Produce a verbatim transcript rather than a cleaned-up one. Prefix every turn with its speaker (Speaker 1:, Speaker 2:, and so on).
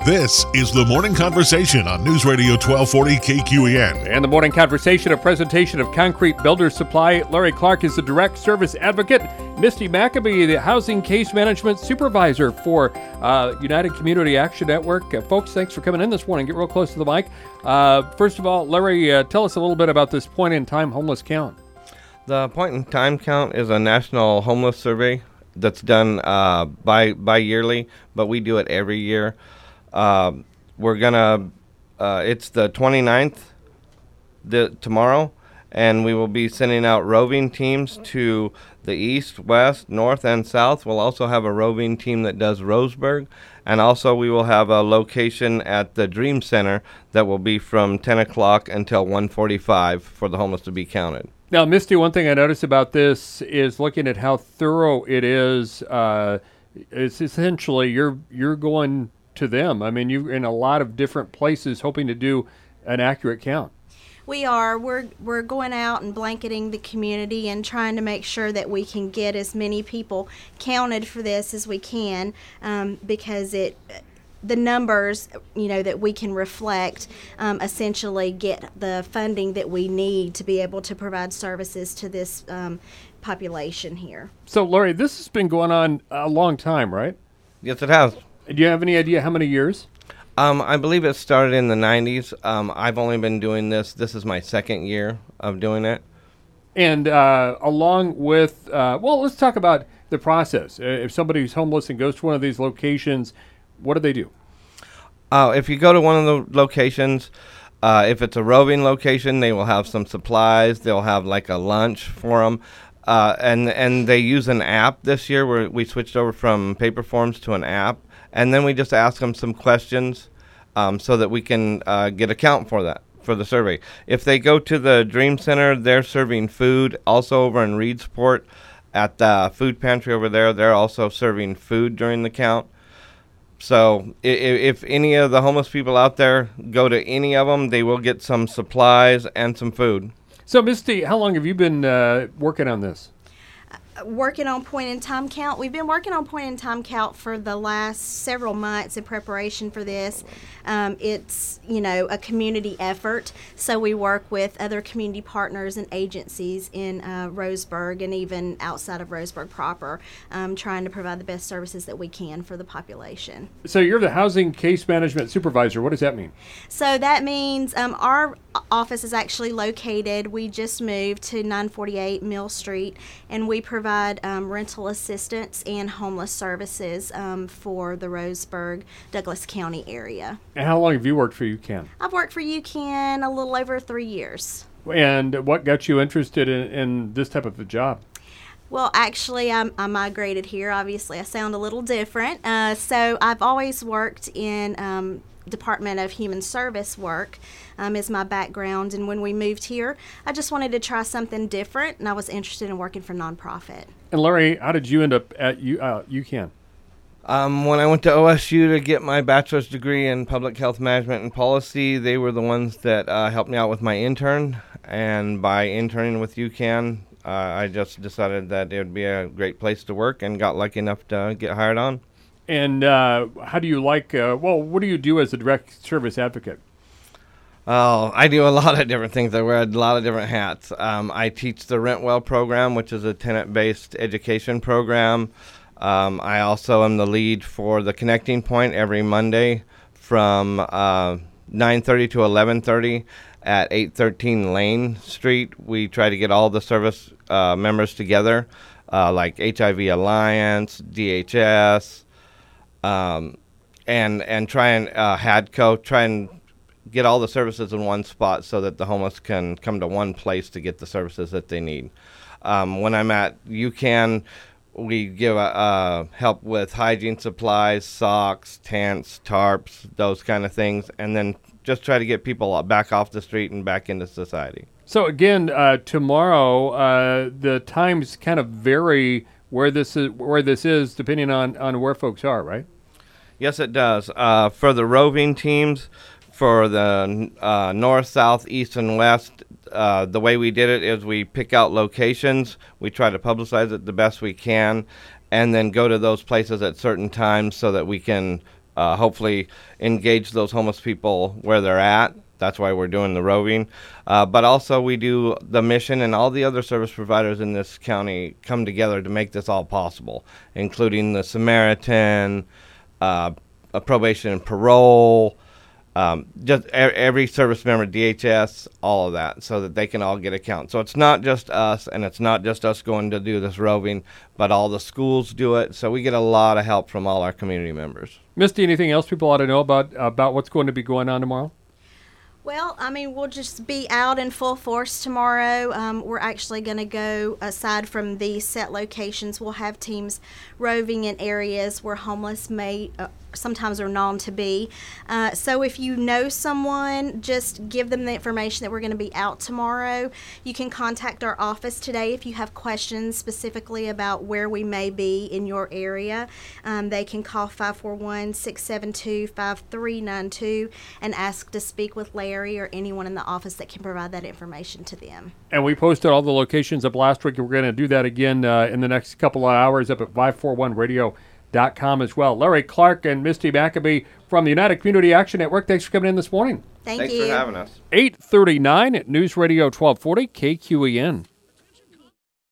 Speaker 1: This is the Morning Conversation on News Radio twelve forty K Q E N.
Speaker 2: And the Morning Conversation, a presentation of Concrete Builder Supply. Larry Clark is the direct service advocate. Misty Maccabee, the housing case management supervisor for uh, United Community Action Network. Uh, folks, thanks for coming in this morning. Get real close to the mic. Uh, first of all, Larry, uh, tell us a little bit about this point-in-time homeless count.
Speaker 3: The point-in-time count is a national homeless survey that's done uh, by by yearly, but we do it every year. Uh, we're gonna, uh, it's the twenty-ninth the, tomorrow, and we will be sending out roving teams to the east, west, north, and south. We'll also have a roving team that does Roseburg, and also we will have a location at the Dream Center that will be from ten o'clock until one forty-five for the homeless to be counted.
Speaker 2: Now, Misty, one thing I noticed about this is looking at how thorough it is. Uh, it's essentially you're you're going to them. I mean, you're in a lot of different places hoping to do an accurate count.
Speaker 4: We are. We're we're going out and blanketing the community and trying to make sure that we can get as many people counted for this as we can, um, because it. The numbers, you know, that we can reflect um, essentially get the funding that we need to be able to provide services to this um, population here.
Speaker 2: So, Laurie, this has been going on a long time, right?
Speaker 3: Yes, it has.
Speaker 2: Do you have any idea how many years?
Speaker 3: Um, I believe it started in the nineties. Um, I've only been doing this. This is my second year of doing it.
Speaker 2: And uh, along with, uh, well, let's talk about the process. Uh, if somebody's homeless and goes to one of these locations, what do they do?
Speaker 3: Uh, if you go to one of the locations, uh, if it's a roving location, they will have some supplies. They'll have like a lunch for them. Uh, and, and they use an app this year where we switched over from paper forms to an app. And then we just ask them some questions um, so that we can uh, get a count for that, for the survey. If they go to the Dream Center, they're serving food. Also over in Reedsport at the food pantry over there, they're also serving food during the count. So if, if any of the homeless people out there go to any of them, they will get some supplies and some food.
Speaker 2: So, Misty, how long have you been uh, working on this?
Speaker 4: Working on point-in-time count. We've been working on point-in-time count for the last several months in preparation for this. Um, it's, you know, a community effort, so we work with other community partners and agencies in uh, Roseburg and even outside of Roseburg proper, um, trying to provide the best services that we can for the population.
Speaker 2: So you're the housing case management supervisor. What does that mean?
Speaker 4: So that means um, our office is actually located, we just moved to nine forty-eight Mill Street, and we provide provide um, rental assistance and homeless services um, for the Roseburg, Douglas County area.
Speaker 2: And how long have you worked for U C A N?
Speaker 4: I've worked for U C A N a little over three years.
Speaker 2: And what got you interested in, in this type of a job?
Speaker 4: Well, actually, I'm, I migrated here. Obviously, I sound a little different. Uh, so I've always worked in um, Department of Human Service work um, is my background. And when we moved here, I just wanted to try something different, and I was interested in working for nonprofit.
Speaker 2: And Larry, how did you end up at U, uh, U C A N?
Speaker 3: Um, when I went to O S U to get my bachelor's degree in public health management and policy, they were the ones that uh, helped me out with my intern. And by interning with U C A N, uh, I just decided that it would be a great place to work and got lucky enough to get hired on.
Speaker 2: And uh, how do you like, uh, well, what do you do as a direct service advocate?
Speaker 3: Oh, I do a lot of different things. I wear a lot of different hats. Um, I teach the Rent Well program, which is a tenant-based education program. Um, I also am the lead for the Connecting Point every Monday from uh, nine thirty to eleven thirty at eight thirteen Lane Street. We try to get all the service uh, members together, uh, like H I V Alliance, D H S, um, and and try and uh, HADCO, try and get all the services in one spot so that the homeless can come to one place to get the services that they need. Um, when I'm at U C A N, we give uh, uh, help with hygiene supplies, socks, tents, tarps, those kind of things, and then just try to get people back off the street and back into society.
Speaker 2: So again, uh, tomorrow, uh, the times kind of vary where this is, where this is depending on, on where folks are, right?
Speaker 3: Yes, it does. Uh, for the roving teams, for the uh, north, south, east, and west, uh, the way we did it is we pick out locations. We try to publicize it the best we can, and then go to those places at certain times so that we can uh, hopefully engage those homeless people where they're at. That's why we're doing the roving. Uh, but also we do the mission, and all the other service providers in this county come together to make this all possible, including the Samaritan, uh, a probation and parole, um, just e- every service member, D H S, all of that, so that they can all get a count. So it's not just us, and it's not just us going to do this roving, but all the schools do it. So we get a lot of help from all our community members.
Speaker 2: Misty, anything else people ought to know about about what's going to be going on tomorrow?
Speaker 4: Well, I mean, we'll just be out in full force tomorrow. Um, we're actually going to go, aside from the set locations, we'll have teams roving in areas where homeless may uh, sometimes are known to be. Uh, so if you know someone, just give them the information that we're going to be out tomorrow. You can contact our office today if you have questions specifically about where we may be in your area. Um, they can call five four one, six seven two, five three nine two and ask to speak with Larry or anyone in the office that can provide that information to them.
Speaker 2: And we posted all the locations up last week. We're going to do that again uh, in the next couple of hours up at five forty-one radio dot com as well. Larry Clark and Misty Maccabee from the United Community Action Network, thanks for coming in this morning.
Speaker 4: Thank
Speaker 3: Thanks
Speaker 4: you.
Speaker 3: for having us.
Speaker 2: eight thirty-nine at News Radio twelve forty K Q E N.